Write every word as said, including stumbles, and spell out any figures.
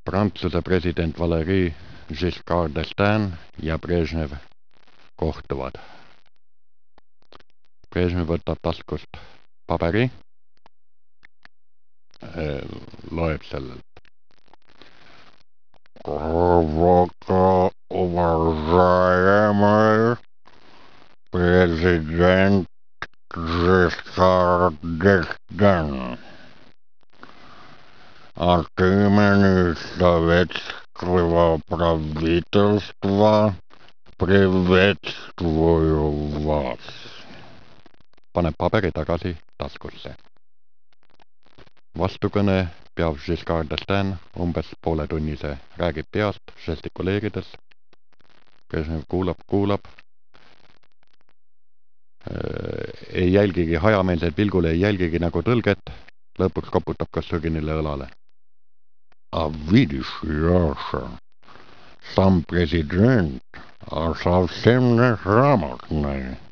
Prantsuse president Valéry Giscard d'Estaing ja Brežnev kohtuvad. Brežnev võtab taskust paberi, loeb sellelt. Глубоко уважаемый президент Giscard d'Estaing, от имени советского правительства приветствую вас. Paneb paberi tagasi taskusse. Vastukõne peab Giscard d'Estaing umbes poole tunnise, räägib peast, žestikuleerides. Brežnev kuulab, kuulab. Ei jälgigi hajameelseid pilgule, ei jälgigi nagu tõlget. Lõpuks koputab Kossuginile õlale. A видишь, Яша, сам президент, а совсем неграмотный.